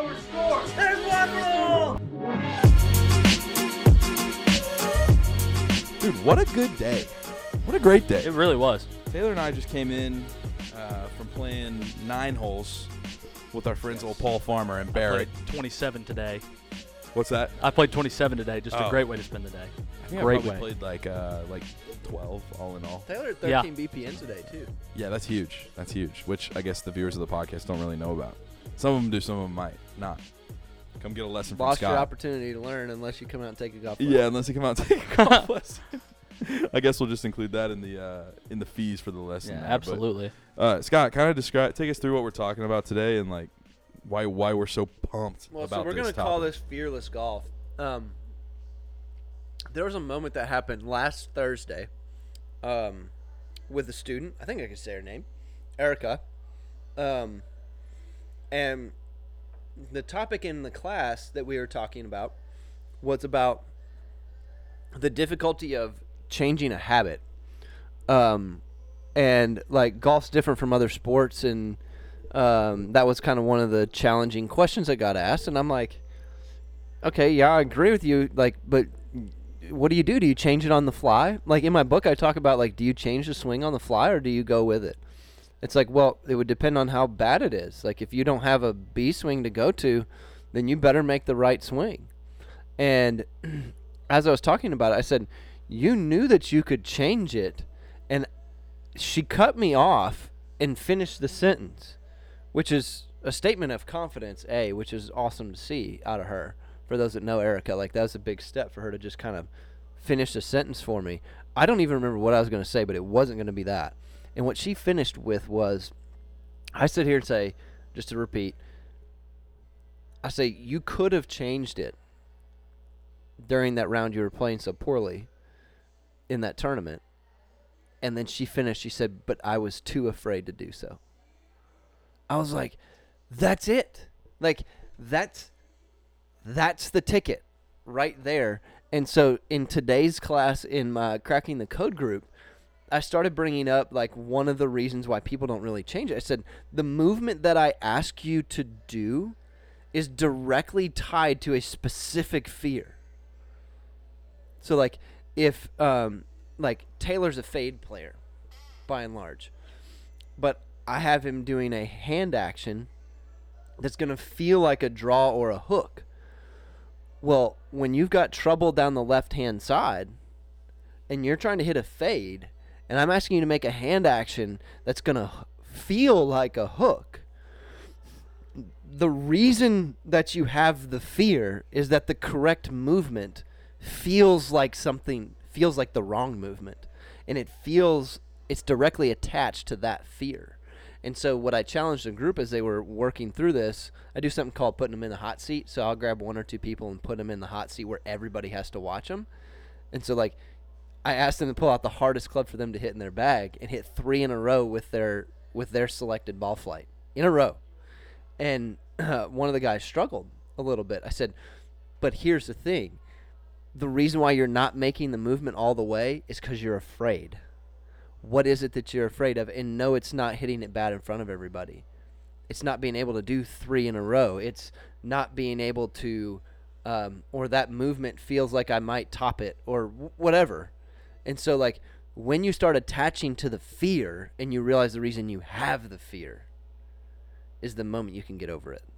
There's one rule! Dude, what a good day. What a great day. It really was. Taylor and I just came in from playing 9 holes with our friends old Paul Farmer and Barrett. I played 27 today. What's that? I played 27 today. Just a Oh. great way to spend the day. I think Great I probably way. played like 12 all in all. Taylor had Yeah. 13 BPN today, too. Yeah, that's huge. That's huge, which I guess the viewers of the podcast don't really know about. Some of them do, some of them might not. Come get a lesson from Lost your Scott. opportunity to learn unless you come out and take a golf Yeah, unless you come out and take a golf lesson. I guess we'll just include that in the fees for the lesson. Yeah, there. absolutely. But, Scott, kind of take us through what we're talking about today and like why we're so pumped Well, about so we're this going to call topic. this fearless golf. There was a moment that happened last Thursday with a student. I think I can say her name, Erica. And the topic in the class that we were talking about was about the difficulty of changing a habit. And like golf's different from other sports, and that was kind of one of the challenging questions I got asked. And I'm like, okay, yeah, I agree with you. Like, but what do you do? Do you change it on the fly? Like in my book, I talk about like, do you change the swing on the fly or do you go with it? It's like, well, it would depend on how bad it is. Like if you don't have a B swing to go to, then you better make the right swing. And as I was talking about it, I said, you knew that you could change it. And she cut me off and finished the sentence, which is a statement of confidence, which is awesome to see out of her. For those that know Erica, like that was a big step for her to just kind of finish the sentence for me. I don't even remember what I was going to say, but it wasn't going to be that. And what she finished with was, I sit here and say, just to repeat, I say, you could have changed it during that round you were playing so poorly in that tournament. And then she finished, she said, but I was too afraid to do so. I was like, that's it. Like, that's the ticket right there. And so in today's class in my Cracking the Code group, I started bringing up like one of the reasons why people don't really change it. I said, the movement that I ask you to do is directly tied to a specific fear. So like if like Taylor's a fade player by and large, but I have him doing a hand action that's going to feel like a draw or a hook. Well, when you've got trouble down the left-hand side and you're trying to hit a fade, and I'm asking you to make a hand action that's going to feel like a hook, the reason that you have the fear is that the correct movement feels like the wrong movement. And it's directly attached to that fear. And so what I challenged the group as they were working through this, I do something called putting them in the hot seat. So I'll grab 1 or 2 people and put them in the hot seat where everybody has to watch them. And so like I asked them to pull out the hardest club for them to hit in their bag and hit 3 in a row with their selected ball flight in a row. And one of the guys struggled a little bit. I said, but here's the thing. The reason why you're not making the movement all the way is because you're afraid. What is it that you're afraid of? And no, it's not hitting it bad in front of everybody. It's not being able to do 3 in a row. It's not being able to, or that movement feels like I might top it or whatever. And so like when you start attaching to the fear and you realize the reason you have the fear is the moment you can get over it.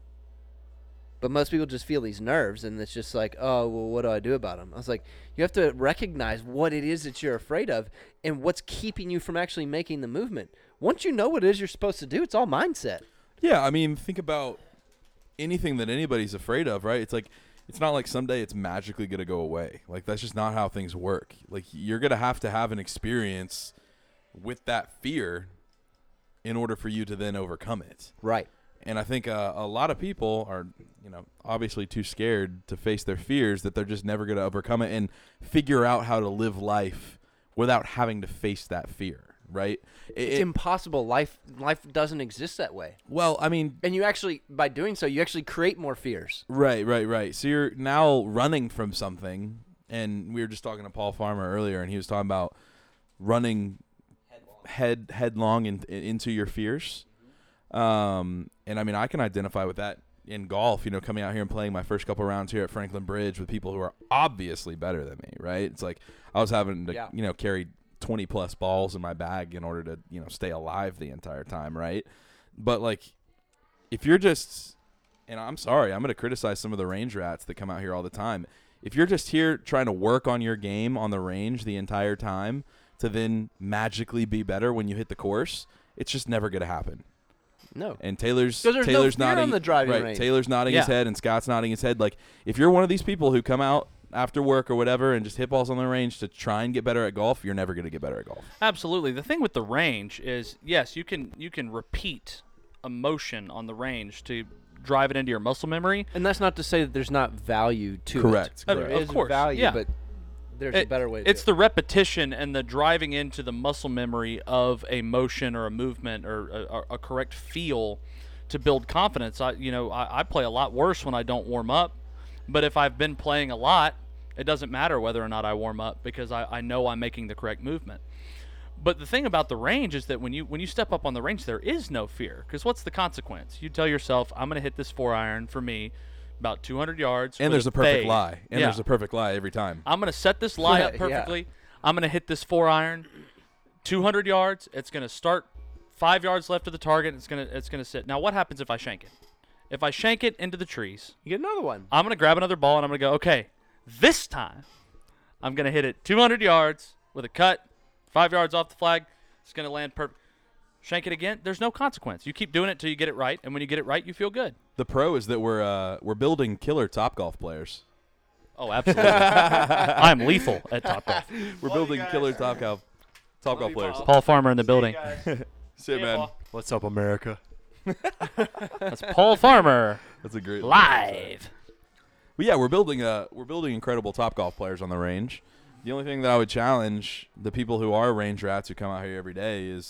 But most people just feel these nerves, and it's just like, oh, well, what do I do about them? I was like, you have to recognize what it is that you're afraid of and what's keeping you from actually making the movement. Once you know what it is you're supposed to do, it's all mindset. Yeah, I mean, think about anything that anybody's afraid of, right? It's like, it's not like someday it's magically going to go away. Like, that's just not how things work. Like, you're going to have an experience with that fear in order for you to then overcome it. Right. And I think a lot of people are, obviously too scared to face their fears that they're just never going to overcome it and figure out how to live life without having to face that fear, right? It's impossible. Life doesn't exist that way. Well, I mean... And you actually, by doing so, you actually create more fears. Right. So you're now running from something, and we were just talking to Paul Farmer earlier, and he was talking about running headlong into your fears. And I mean, I can identify with that in golf, coming out here and playing my first couple rounds here at Franklin Bridge with people who are obviously better than me, right? It's like I was having to, carry 20 plus balls in my bag in order to, stay alive the entire time, right? But like, if you're just, and I'm sorry, I'm going to criticize some of the range rats that come out here all the time. If you're just here trying to work on your game on the range the entire time to then magically be better when you hit the course, it's just never going to happen. No. And Taylor's no fear nodding on the driving right. range. Taylor's nodding his head and Scott's nodding his head. Like, if you're one of these people who come out after work or whatever and just hit balls on the range to try and get better at golf, you're never going to get better at golf. Absolutely. The thing with the range is, yes, you can repeat a motion on the range to drive it into your muscle memory. And that's not to say that there's not value to Correct. it. There Of is course, value, yeah. but there's a better way to It's do the repetition and the driving into the muscle memory of a motion or a movement or a correct feel to build confidence. I play a lot worse when I don't warm up, but if I've been playing a lot, it doesn't matter whether or not I warm up because I know I'm making the correct movement. But the thing about the range is that when you step up on the range, there is no fear. Because what's the consequence? You tell yourself, I'm going to hit this 4-iron for me about 200 yards. And there's a perfect lie. And there's a perfect lie every time. I'm going to set this lie up Yeah. perfectly. I'm going to hit this 4-iron, 200 yards. It's going to start 5 yards left of the target. It's going to sit. Now, what happens if I shank it? If I shank it into the trees, You get another one. I'm going to grab another ball and I'm going to go, okay, this time I'm going to hit it 200 yards with a cut, 5 yards off the flag. It's going to land perfect. Shank it again. There's no consequence. You keep doing it till you get it right, and when you get it right, you feel good. The pro is that we're building killer Topgolf players. Oh, absolutely. I'm lethal at Topgolf. We're building killer Topgolf players. Paul Farmer in the building. Shit, man. What's up, America? That's Paul Farmer That's a great live. But yeah, we're building incredible Topgolf players on the range. The only thing that I would challenge the people who are range rats who come out here every day is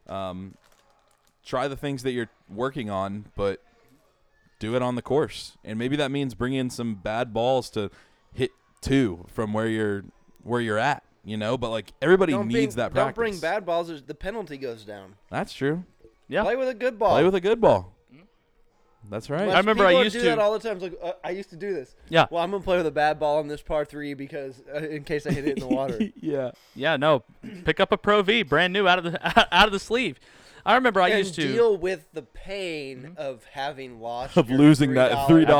try the things that you're working on, but do it on the course. And maybe that means bring in some bad balls to hit 2 from where you're at, But like everybody needs that practice. Don't bring bad balls. The penalty goes down. That's true. Yeah. Play with a good ball. Play with a good ball. That's right. I remember I People used do to- that all the time. It's like I used to do this. Yeah. Well, I'm gonna play with a bad ball on this par 3 because in case I hit it in the water. Yeah. Yeah, no. Pick up a Pro V, brand new out of the sleeve. I remember I and used to deal with the pain of having lost Of your losing that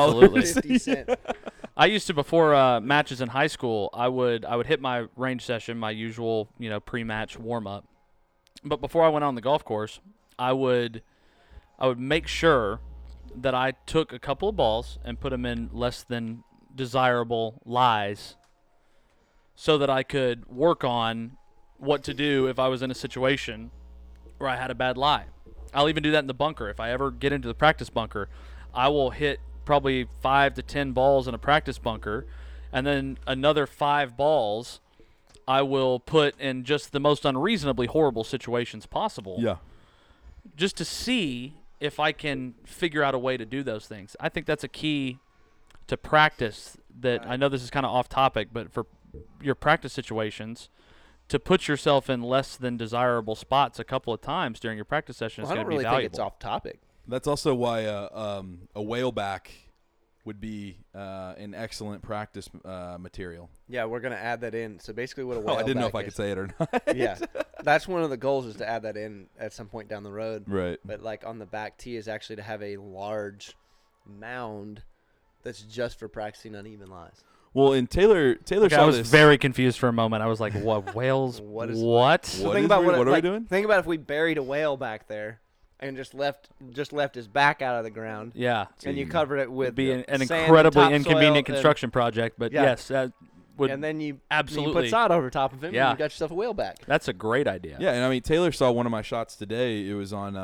$3. 50 I used to before matches in high school, I would hit my range session, my usual, pre-match warm up. But before I went on the golf course, I would make sure that I took a couple of balls and put them in less than desirable lies so that I could work on what to do if I was in a situation where I had a bad lie. I'll even do that in the bunker. If I ever get into the practice bunker, I will hit probably 5 to 10 balls in a practice bunker, and then another 5 balls I will put in just the most unreasonably horrible situations possible. Yeah. Just to see if I can figure out a way to do those things. I think that's a key to practice that I know this is kind of off topic, but for your practice situations, to put yourself in less than desirable spots a couple of times during your practice session is I going don't to be really valuable. think it's off topic. That's also why a whaleback would be an excellent practice material. Yeah, we're gonna add that in. So basically, what a Oh, whale I didn't know if back I could is- say it or not. Yeah, that's one of the goals is to add that in at some point down the road. Right. But like on the back tee is actually to have a large mound that's just for practicing uneven lies. Well, and Taylor Okay, saw I was this. very confused for a moment. I was like, "What whales? What is- what?" So What think is about we- what what are we like, doing? Think about if we buried a whale back there and just left his back out of the ground, Yeah, and you covered it with it'd be an sand and incredibly topsoil inconvenient and- construction project. But Yeah. yes, that would. and then you absolutely- put sod over top of him, Yeah. and you got yourself a whale back. that's a great idea. Yeah, and I mean Taylor saw one of my shots today. It was on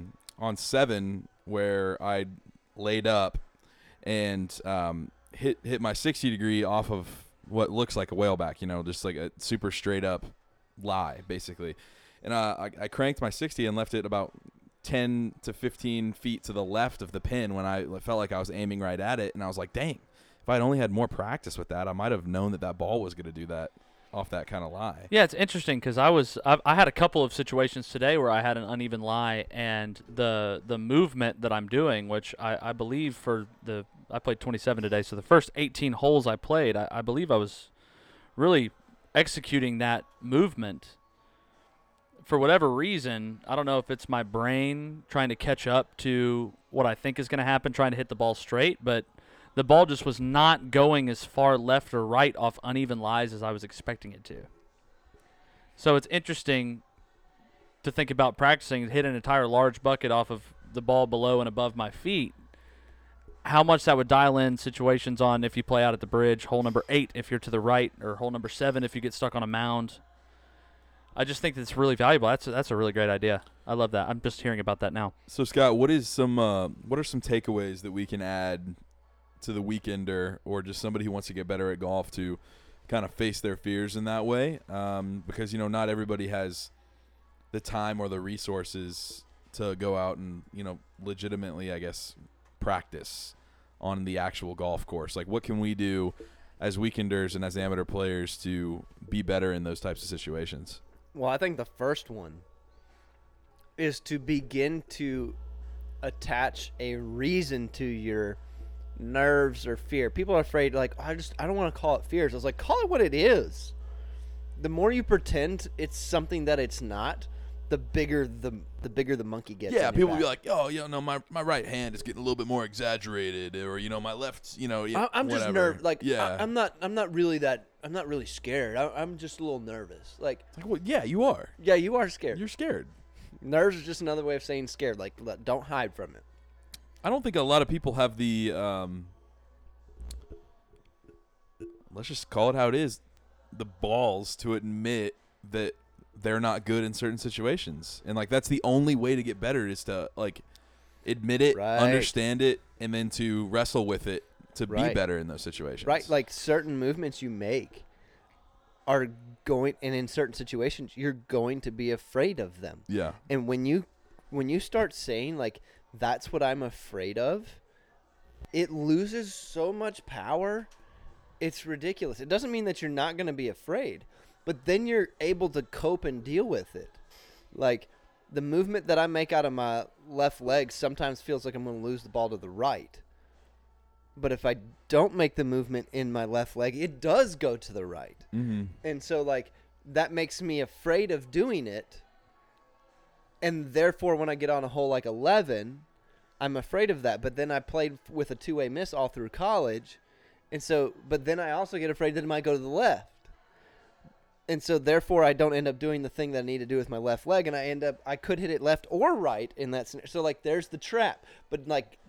7 where I laid up and hit my 60 degree off of what looks like a whaleback, just like a super straight up lie, basically. And I cranked my 60 and left it about 10 to 15 feet to the left of the pin when I felt like I was aiming right at it. And I was like, dang, if I'd only had more practice with that, I might have known that ball was going to do that. off that kind of lie. Yeah, it's interesting because I had a couple of situations today where I had an uneven lie, and the movement that I'm doing, which I believe I played 27 today, so the first 18 holes I played, I believe I was really executing that movement. For whatever reason, I don't know if it's my brain trying to catch up to what I think is going to happen, trying to hit the ball straight, but the ball just was not going as far left or right off uneven lies as I was expecting it to. So it's interesting to think about practicing, hit an entire large bucket off of the ball below and above my feet, how much that would dial in situations on if you play out at the bridge, hole number 8 if you're to the right, or hole number 7 if you get stuck on a mound. I just think that's really valuable. That's a really great idea. I love that. I'm just hearing about that now. So Scott, what are some takeaways that we can add to the weekender or just somebody who wants to get better at golf to kind of face their fears in that way? Because, not everybody has the time or the resources to go out and, legitimately, I guess, practice on the actual golf course. Like, what can we do as weekenders and as amateur players to be better in those types of situations? Well, I think the first one is to begin to attach a reason to your nerves or fear. People are afraid, like, I don't want to call it fears. I was like, call it what it is. The more you pretend it's something that it's not, the bigger the monkey gets. Yeah, people be like, oh, my right hand is getting a little bit more exaggerated, or my left, I'm just nervous. Like, yeah. I'm not really scared. I'm just a little nervous. Like, well, yeah, you are. Yeah, you are scared. You're scared. Nerves is just another way of saying scared. Like, don't hide from it. I don't think a lot of people have the let's just call it how it is, the balls to admit that they're not good in certain situations. And like that's the only way to get better is to like admit it, right. Understand it, and then to wrestle with it to right. be better in those situations. Right, like certain movements you make are going, and in certain situations you're going to be afraid of them. Yeah. And when you start saying like that's what I'm afraid of, it loses so much power. It's ridiculous. It doesn't mean that you're not going to be afraid, but then you're able to cope and deal with it. Like the movement that I make out of my left leg sometimes feels like I'm going to lose the ball to the right. But if I don't make the movement in my left leg, it does go to the right. Mm-hmm. And so like that makes me afraid of doing it. And therefore, when I get on a hole like 11, I'm afraid of that. But then I played with a two-way miss all through college. And so, but then I also get afraid that it might go to the left. And so, therefore, I don't end up doing the thing that I need to do with my left leg. And I could hit it left or right in that scenario. So, like, there's the trap. But, like,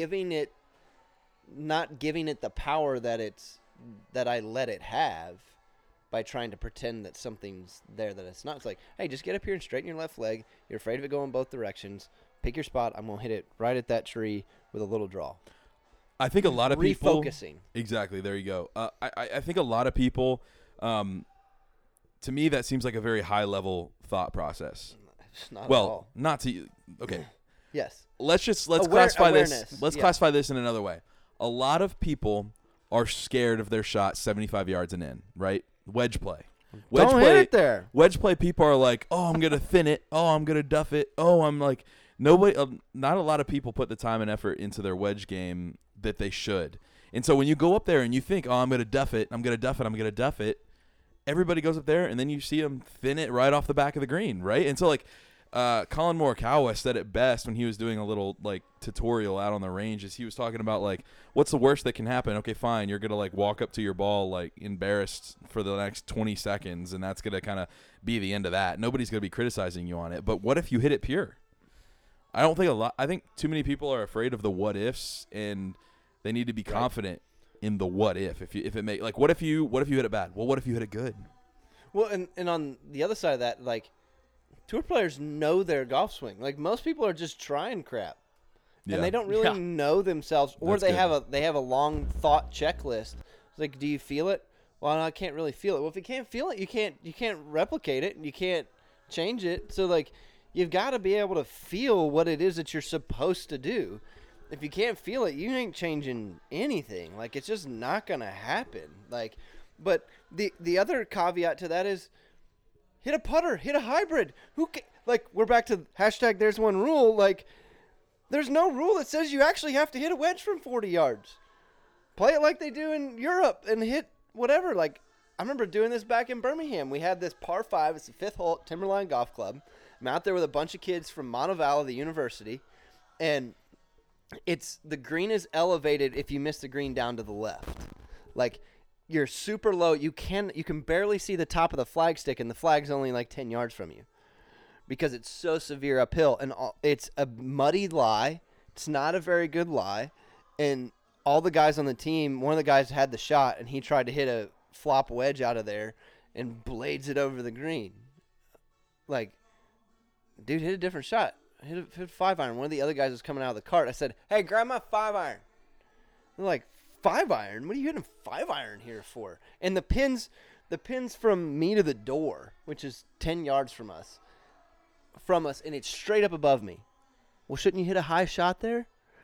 not giving it the power that I let it have by trying to pretend that something's there that it's not. It's like, hey, just get up here and straighten your left leg. You're afraid of it going both directions. Pick your spot. I'm going to hit it right at that tree with a little draw. I think a lot of people... Refocusing. Exactly. There you go. I think a lot of people... to me, that seems like a very high-level thought process. Not at all. Not to you. Okay. Yes. Let's classify awareness. this. Let's classify this in another way. A lot of people are scared of their shot 75 yards and in, right? Wedge play. Don't hit it there. Wedge play, people are like, oh, I'm going to thin it. Oh, I'm going to duff it. Oh, I'm like, nobody, not a lot of people put the time and effort into their wedge game that they should. And so when you go up there and you think, oh, I'm going to duff it, I'm going to duff it, I'm going to duff it, everybody goes up there and then you see them thin it right off the back of the green, right? And so like Colin Morikawa said it best when he was doing a little like tutorial out on the range, is he was talking about like, what's the worst that can happen? Okay, fine, you're going to like walk up to your ball like embarrassed for the next 20 seconds and that's going to kind of be the end of that. Nobody's going to be criticizing you on it. But what if you hit it pure? I think too many people are afraid of the what ifs, and they need to be confident in the what if. If it may, like, what if you hit it bad? Well, what if you hit it good? Well, and on the other side of that, like, tour players know their golf swing. Like, most people are just trying crap, and they don't really know themselves, or they have a long thought checklist. It's like, do you feel it? Well, no, I can't really feel it. Well, if you can't feel it, you can't replicate it, and you can't change it. So like, you've got to be able to feel what it is that you're supposed to do. If you can't feel it, you ain't changing anything. Like, it's just not going to happen. Like, But the other caveat to that is hit a putter, hit a hybrid. Like, we're back to hashtag there's one rule. Like, there's no rule that says you actually have to hit a wedge from 40 yards. Play it like they do in Europe and hit whatever. Like, I remember doing this back in Birmingham. We had this par 5. It's the 5th hole at Timberline Golf Club. I'm out there with a bunch of kids from Montevallo, the university, and the green is elevated if you miss the green down to the left. Like, you're super low. You can barely see the top of the flagstick, and the flag's only like 10 yards from you because it's so severe uphill. And it's a muddy lie. It's not a very good lie. And all the guys on the team, one of the guys had the shot, and he tried to hit a flop wedge out of there and blades it over the green. Like, dude, hit a different shot. Hit a 5-iron. One of the other guys was coming out of the cart. I said, hey, grab my 5-iron. They're like, 5-iron? What are you hitting 5-iron here for? And the pins from me to the door, which is 10 yards from us, and it's straight up above me. Well, shouldn't you hit a high shot there?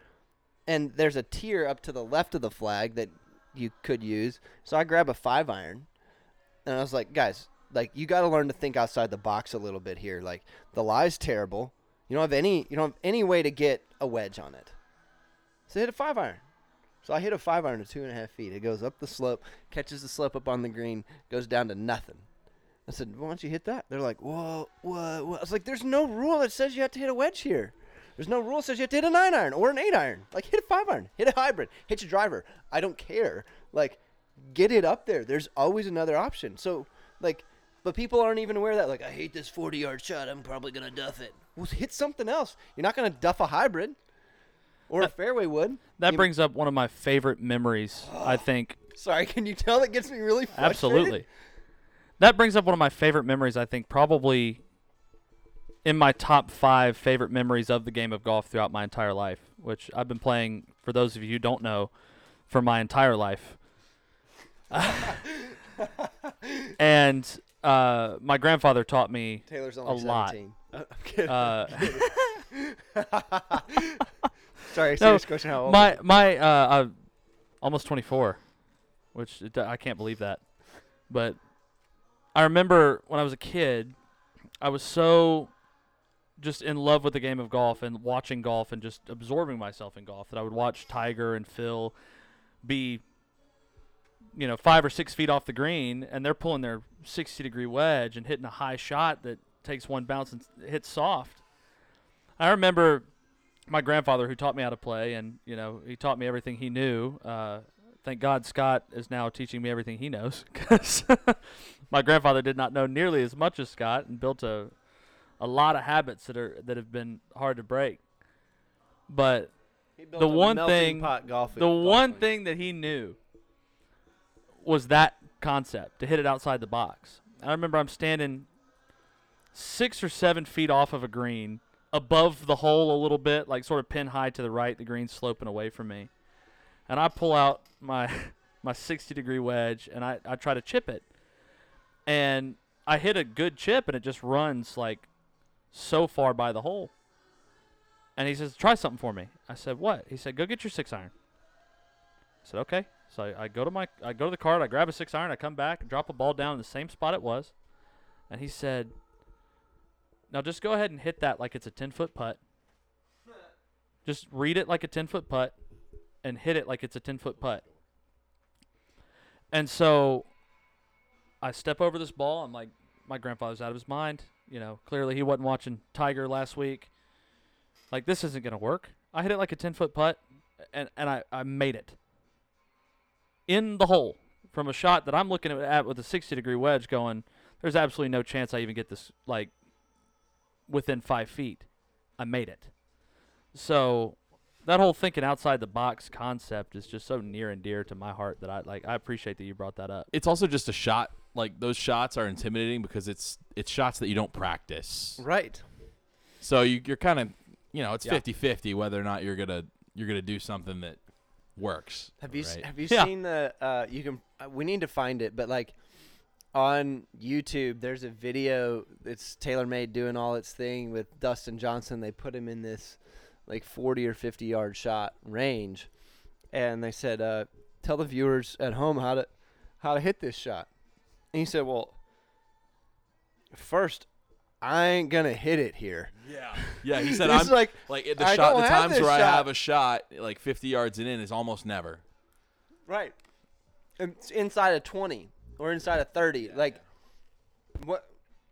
And there's a tier up to the left of the flag that you could use. So I grab a 5-iron, and I was like, guys, like, you got to learn to think outside the box a little bit here. Like, the lie's terrible. You don't have any way to get a wedge on it. So hit a 5-iron. So I hit a 5-iron to 2.5 feet. It goes up the slope, catches the slope up on the green, goes down to nothing. I said, why don't you hit that? They're like, whoa, what? I was like, there's no rule that says you have to hit a wedge here. There's no rule that says you have to hit a 9-iron or an 8-iron. Like, hit a 5-iron, hit a hybrid, hit your driver. I don't care. Like, get it up there. There's always another option. So, like, but people aren't even aware of that. Like, I hate this 40-yard shot. I'm probably going to duff it. Well, hit something else. You're not going to duff a hybrid or a fairway wood. That brings up one of my favorite memories, I think. Sorry, can you tell that gets me really frustrated? Absolutely. That brings up one of my favorite memories, I think, probably in my top 5 favorite memories of the game of golf throughout my entire life, which I've been playing, for those of you who don't know, for my entire life. And my grandfather taught me Taylor's only a lot. 17. I'm kidding. Sorry, serious question. How old? My almost 24, which I can't believe that. But I remember when I was a kid, I was so just in love with the game of golf and watching golf and just absorbing myself in golf that I would watch Tiger and Phil be, 5 or 6 feet off the green, and they're pulling their 60-degree wedge and hitting a high shot that takes one bounce and hits soft. I remember my grandfather, who taught me how to play, and he taught me everything he knew. Thank God Scott is now teaching me everything he knows, because my grandfather did not know nearly as much as Scott and built a lot of habits that have been hard to break. But the one thing that he knew was that concept, to hit it outside the box. I remember I'm standing 6 or 7 feet off of a green, above the hole a little bit, like sort of pin high to the right, the green's sloping away from me. And I pull out my 60-degree wedge, and I try to chip it. And I hit a good chip, and it just runs like so far by the hole. And he says, try something for me. I said, what? He said, go get your 6-iron. I said, okay. So I go to the cart, I grab a 6-iron, I come back, and drop a ball down in the same spot it was. And he said, now just go ahead and hit that like it's a 10-foot putt. Just read it like a 10-foot putt and hit it like it's a 10-foot putt. And so I step over this ball. I'm like, my grandfather's out of his mind. Clearly he wasn't watching Tiger last week. Like, this isn't going to work. I hit it like a 10-foot putt, and I made it. In the hole from a shot that I'm looking at with a 60-degree wedge going, there's absolutely no chance I even get this, like, within 5 feet. I made it. So that whole thinking outside the box concept is just so near and dear to my heart that I appreciate that you brought that up. It's also just a shot. Like, those shots are intimidating because it's shots that you don't practice. Right. So you're kind of, it's 50-50 whether or not you're gonna do something that works. Have you right? seen the you can we need to find it, but like on YouTube there's a video that's TaylorMade doing all its thing with Dustin Johnson. They put him in this like 40 or 50 yard shot range, and they said tell the viewers at home how how to hit this shot. And he said, well, first, I ain't going to hit it here. Yeah, he said It's I'm like, the I shot don't the have times this where I shot. have a shot like 50 yards and in is almost never. Right. It's inside of 20 or inside of 30. Like, what?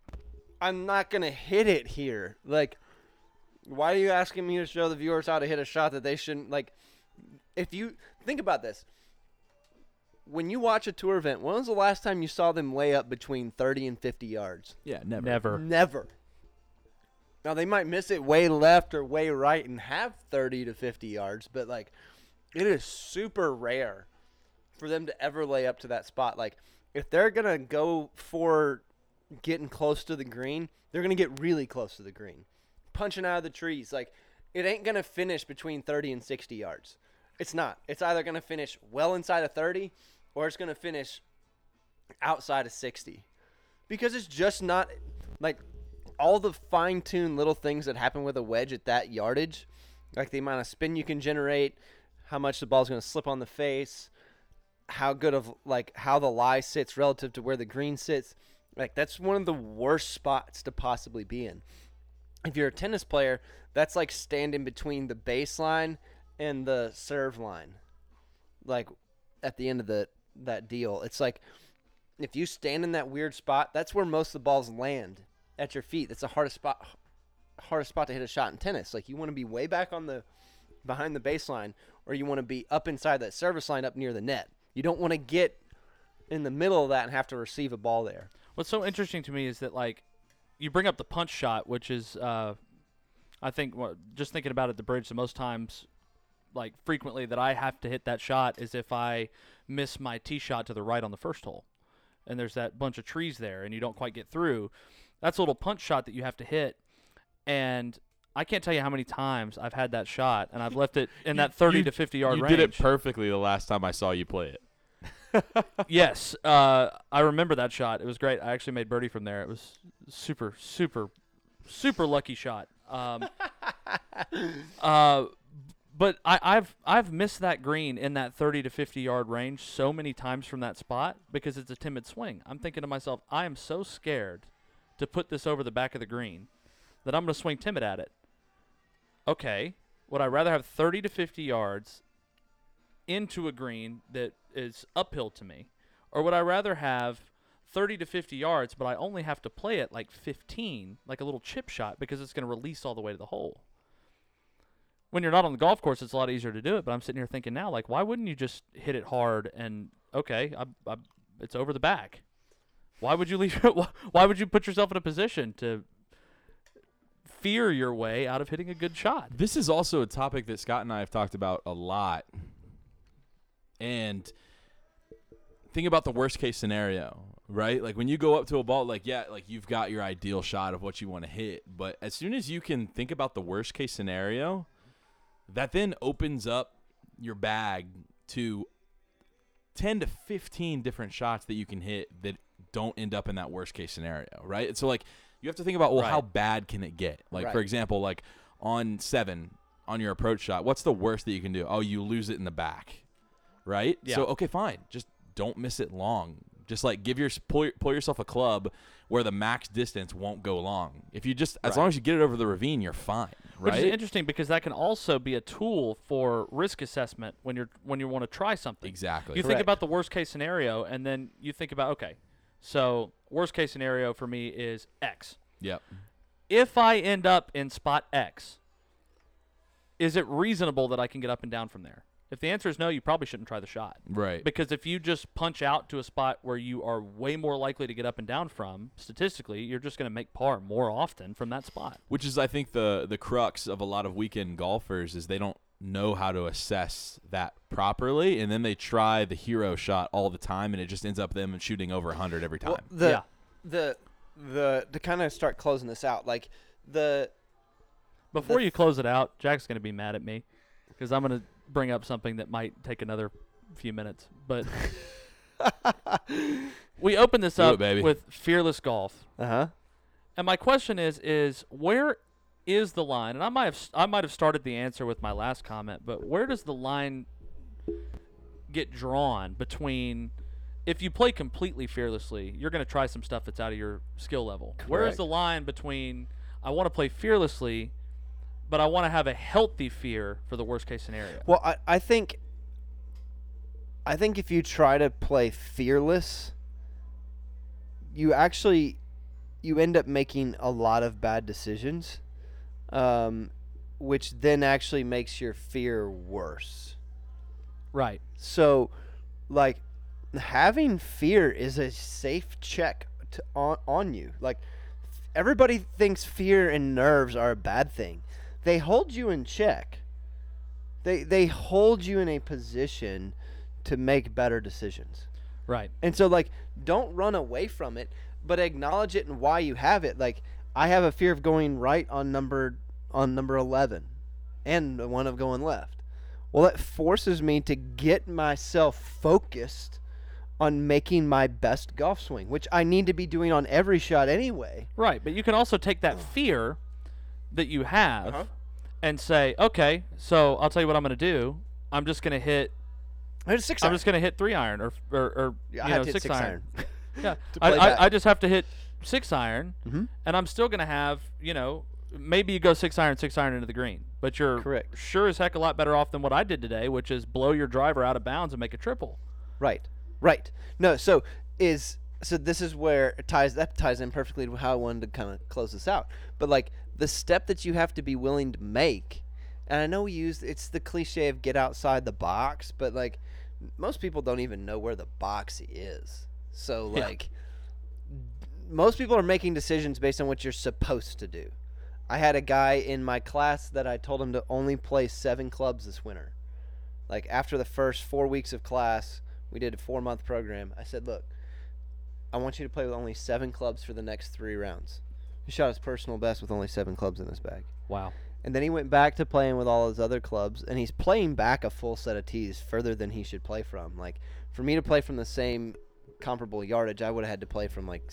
I'm not going to hit it here. Like, why are you asking me to show the viewers how to hit a shot that they shouldn't? Like, if you think about this, when you watch a tour event, when was the last time you saw them lay up between 30 and 50 yards? Yeah, never. Never. Never. Now, they might miss it way left or way right and have 30 to 50 yards, but, like, it is super rare for them to ever lay up to that spot. Like, if they're going to go for getting close to the green, they're going to get really close to the green. Punching out of the trees. Like, it ain't going to finish between 30 and 60 yards. It's not. It's either going to finish well inside of 30 or it's going to finish outside of 60. Because it's just not, like, all the fine-tuned little things that happen with a wedge at that yardage, like the amount of spin you can generate, how much the ball's going to slip on the face, how good of, like, how the lie sits relative to where the green sits. Like, that's one of the worst spots to possibly be in. If you're a tennis player, that's like standing between the baseline and the serve line. Like, at the end of that deal, it's like if you stand in that weird spot, that's where most of the balls land at your feet. That's the hardest spot to hit a shot in tennis. Like, you want to be way back behind the baseline, or you want to be up inside that service line up near the net. You don't want to get in the middle of that and have to receive a ball there. What's so interesting to me is that, like, you bring up the punch shot, which is, I think, just thinking about it, the bridge, the most times, like, frequently that I have to hit that shot is if I miss my tee shot to the right on the first hole. And there's that bunch of trees there, and you don't quite get through. That's a little punch shot that you have to hit. And I can't tell you how many times I've had that shot, and I've left it in that 30 to 50-yard range. You did it perfectly the last time I saw you play it. Yes, I remember that shot. It was great. I actually made birdie from there. It was super, super, super lucky shot. But I've missed that green in that 30 to 50-yard range so many times from that spot because it's a timid swing. I'm thinking to myself, I am so scared to put this over the back of the green that I'm going to swing timid at it. Okay, would I rather have 30 to 50 yards into a green that is uphill to me, or would I rather have 30 to 50 yards, but I only have to play it like 15, like a little chip shot, because it's going to release all the way to the hole? When you're not on the golf course, it's a lot easier to do it, but I'm sitting here thinking now, like, why wouldn't you just hit it hard and, okay, it's over the back? Why would you leave? Why would you put yourself in a position to fear your way out of hitting a good shot? This is also a topic that Scott and I have talked about a lot. And think about the worst case scenario, right? Like, when you go up to a ball, like, yeah, like, you've got your ideal shot of what you want to hit. But as soon as you can think about the worst case scenario, that then opens up your bag to 10 to 15 different shots that you can hit that don't end up in that worst case scenario, right? And so, like, you have to think about, well, how bad can it get? Like, for example, like, on 7, on your approach shot, what's the worst that you can do? Oh, you lose it in the back. Right? Yeah. So, okay, fine. Just don't miss it long. Just, like, pull yourself a club where the max distance won't go long. If you just, as long as you get it over the ravine, you're fine. Right? Which is interesting because that can also be a tool for risk assessment when you want to try something. Exactly. You think about the worst case scenario, and then you think about, okay, so worst case scenario for me is X. Yep. If I end up in spot X, is it reasonable that I can get up and down from there? If the answer is no, you probably shouldn't try the shot. Right. Because if you just punch out to a spot where you are way more likely to get up and down from, statistically, you're just going to make par more often from that spot. Which is, I think, the crux of a lot of weekend golfers is they don't know how to assess that properly, and then they try the hero shot all the time, and it just ends up them shooting over 100 every time. Well, to kind of start closing this out, like Before you close it out, Jack's going to be mad at me because I'm going to bring up something that might take another few minutes. But we opened this up with Fearless Golf. Uh-huh. And my question is where is the line? And I might have started the answer with my last comment, but where does the line get drawn between if you play completely fearlessly, you're going to try some stuff that's out of your skill level. Where's Correct. the line between I want to play fearlessly, but I want to have a healthy fear for the worst case scenario? Well, I think if you try to play fearless, you end up making a lot of bad decisions, which then actually makes your fear worse. Right. So, like, having fear is a safe check on you. Like, everybody thinks fear and nerves are a bad thing. They hold you in check. They hold you in a position to make better decisions. Right. And so, like, don't run away from it, but acknowledge it and why you have it. Like, I have a fear of going right on number 11 and one of going left. Well, it forces me to get myself focused on making my best golf swing, which I need to be doing on every shot anyway. Right. But you can also take that fear that you have Uh-huh. and say, okay, so I'll tell you what I'm going to do. I'm just going to hit I had a 6 I'm iron. just going to hit 3-iron or Yeah, I you had know, to hit 6 iron. Yeah. to play back. I just have to hit 6-iron, Mhm. and I'm still going to have, maybe you go 6-iron into the green, but you're Correct. sure as heck a lot better off than what I did today, which is blow your driver out of bounds and make a triple. Right. No, so this is where it ties in perfectly to how I wanted to kind of close this out. But, like, the step that you have to be willing to make, and I know it's the cliche of get outside the box, but, like, most people don't even know where the box is. So, Yeah. like, most people are making decisions based on what you're supposed to do. I had a guy in my class that I told him to only play 7 clubs this winter. Like, after the first 4 weeks of class, we did a 4-month program. I said, look, I want you to play with only 7 clubs for the next 3 rounds. He shot his personal best with only 7 clubs in his bag. Wow. And then he went back to playing with all his other clubs, and he's playing back a full set of tees further than he should play from. Like, for me to play from the same comparable yardage, I would have had to play from, like,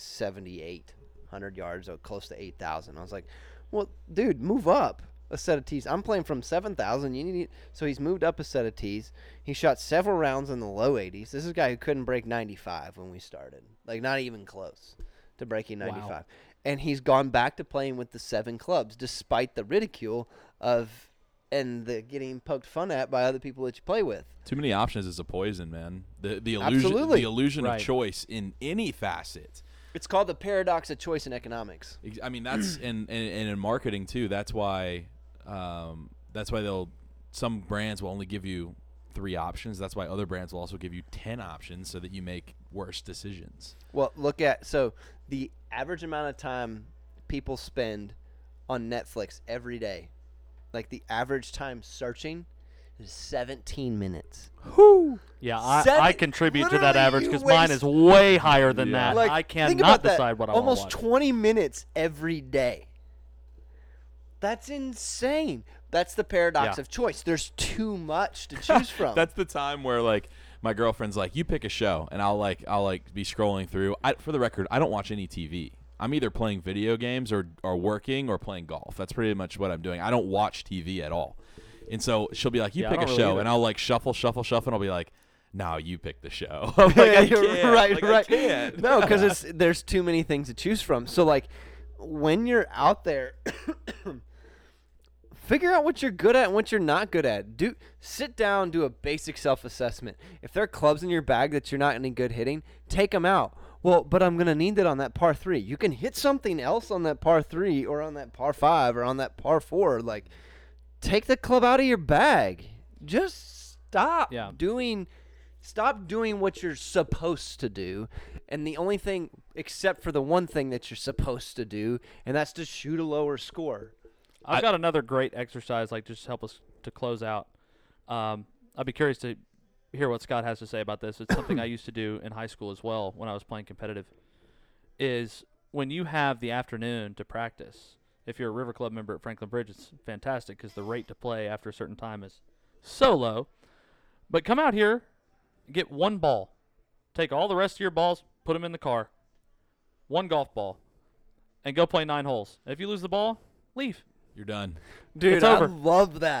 7,800 yards, or close to 8,000. I was like, well, dude, move up a set of tees. I'm playing from 7,000. So he's moved up a set of tees. He shot several rounds in the low 80s. This is a guy who couldn't break 95 when we started. Like, not even close to breaking 95. Wow. And he's gone back to playing with the 7 clubs, despite the ridicule and the getting poked fun at by other people that you play with. Too many options is a poison, man. The illusion, Absolutely. the illusion Right. of choice in any facet. It's called the paradox of choice in economics. I mean, that's and in marketing too. That's why some brands will only give you 3 options. That's why other brands will also give you 10 options so that you make worse decisions. Well, so the average amount of time people spend on Netflix every day, like the average time searching, is 17 minutes. Yeah, I Seven- contribute to that literally, average you because mine waste- is way higher than Yeah. that. Like, I think about cannot that. decide what I want to Almost watch. 20 minutes every day. That's insane. That's the paradox Yeah. of choice. There's too much to choose from. That's the time where, like, my girlfriend's like, "You pick a show," and I'll be scrolling through. For the record, I don't watch any TV. I'm either playing video games or working or playing golf. That's pretty much what I'm doing. I don't watch TV at all. And so she'll be like, "You Yeah, I pick a don't really show," either. and I'll like shuffle, and I'll be like, "No, you pick the show." I'm like, I You're can't. right, Like, right. I can't. No, because there's too many things to choose from. So, like, when you're out there, figure out what you're good at and what you're not good at. Sit down, do a basic self-assessment. If there are clubs in your bag that you're not any good hitting, take them out. Well, but I'm going to need that on that par 3. You can hit something else on that par 3 or on that par 5 or on that par 4. Like, take the club out of your bag. Just stop doing what you're supposed to do. And the only thing, except for the one thing that you're supposed to do, and that's to shoot a lower score. I've got another great exercise, like, just to help us to close out. I'd be curious to hear what Scott has to say about this. It's something I used to do in high school as well when I was playing competitive, is when you have the afternoon to practice, if you're a River Club member at Franklin Bridge, it's fantastic because the rate to play after a certain time is so low. But come out here, get one ball. Take all the rest of your balls, put them in the car. One golf ball. And go play 9 holes. And if you lose the ball, leave. You're done. Dude, It's over. I love that.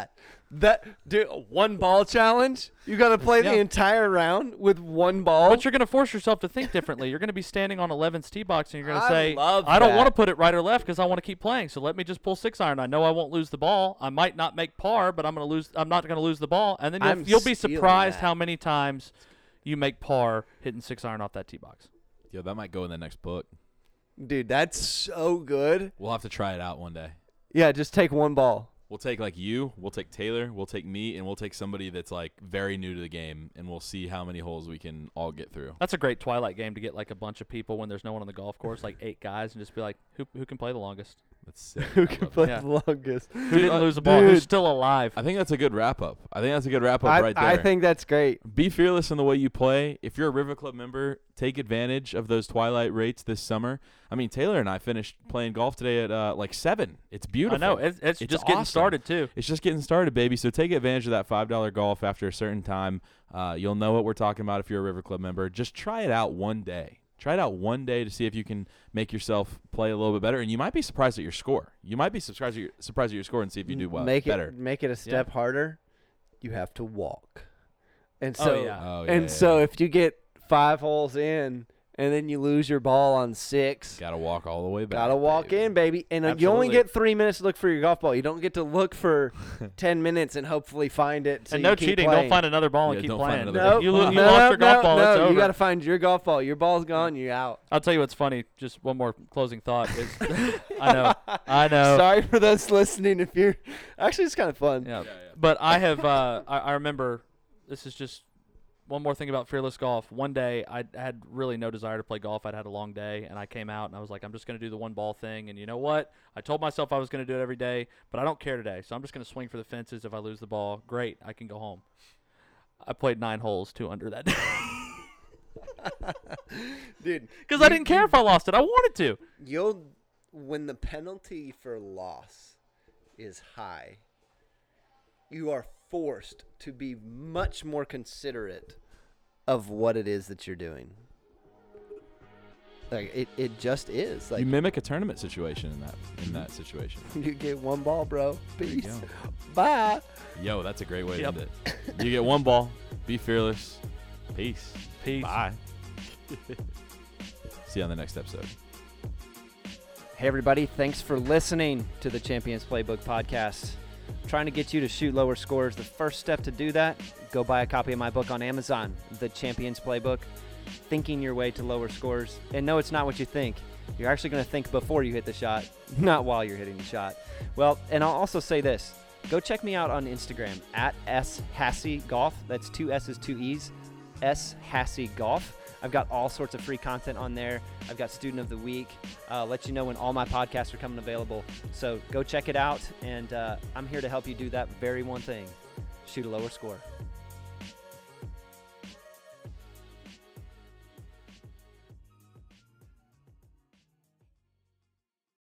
That dude, one ball challenge. You got to play the Yeah. entire round with one ball. But you're going to force yourself to think differently. You're going to be standing on 11's tee box, and you're going to I say, love I don't that. want to put it right or left because I want to keep playing. So let me just pull 6-iron. I know I won't lose the ball. I might not make par, but I'm not going to lose the ball. And then I'm you'll be stealing surprised that. how many times you make par hitting 6-iron off that tee box. Yo, that might go in the next book. Dude, that's so good. We'll have to try it out one day. Yeah, just take one ball. We'll take we'll take Taylor, we'll take me, and we'll take somebody that's like very new to the game, and we'll see how many holes we can all get through. That's a great Twilight game to get like a bunch of people when there's no one on the golf course, like 8 guys, and just be like, who can play the longest? That's sick. Who I can love play that. the longest? Who didn't lose the ball? Who's still alive? I think that's a good wrap up. right there. I think that's great. Be fearless in the way you play. If you're a River Club member, take advantage of those Twilight rates this summer. I mean, Taylor and I finished playing golf today at like 7. It's beautiful. I know. It's just getting awesome. started, too. It's just getting started, baby. So take advantage of that $5 golf after a certain time. You'll know what we're talking about if you're a River Club member. Just try it out one day. Try it out one day to see if you can make yourself play a little bit better, and you might be surprised at your score. You might be surprised at your score and see if you do well. Make better. it a step harder. You have to walk. And Oh, so yeah. so if you get 5 holes in and then you lose your ball on 6, Gotta walk all the way back. gotta walk baby. in, baby. And you only Absolutely. get 3 minutes to look for your golf ball. You don't get to look for 10 minutes and hopefully find it. So And you no keep cheating. playing. Don't find another ball and Yeah, keep don't find playing. another No, ball. You No, lost your golf ball. No, It's over. you got to find your golf ball. Your ball's gone. You're out. I'll tell you what's funny. Just one more closing thought. Is I know. Sorry for those listening. If you're actually, it's kind of fun. Yeah. But I have. I remember. This is just one more thing about Fearless Golf. One day I had really no desire to play golf. I'd had a long day, and I came out and I was like, I'm just going to do the one ball thing. And you know what? I told myself I was going to do it every day, but I don't care today. So I'm just going to swing for the fences. If I lose the ball, great. I can go home. I played 9 holes, 2 under that day. Dude, Because I didn't care if I lost it. I wanted to. when the penalty for loss is high, you are forced to be much more considerate of what it is that you're doing. Like it just is. Like You mimic a tournament situation in that situation. you get one ball, bro. There you Peace. go. Bye. Yo, that's a great way to Yep. end it. You get one ball. Be fearless. Peace. Peace. Bye. See you on the next episode. Hey everybody, thanks for listening to the Champions Playbook podcast. I'm trying to get you to shoot lower scores. The first step to do that, go buy a copy of my book on Amazon, The Champions Playbook, Thinking Your Way to Lower Scores. And no, it's not what you think. You're actually going to think before you hit the shot, not while you're hitting the shot. Well, and I'll also say this. Go check me out on Instagram at @SHasseyGolf. That's 2 S's, 2 E's, @SHasseyGolf. I've got all sorts of free content on there. I've got Student of the Week. Let you know when all my podcasts are coming available. So go check it out, and I'm here to help you do that very one thing, shoot a lower score.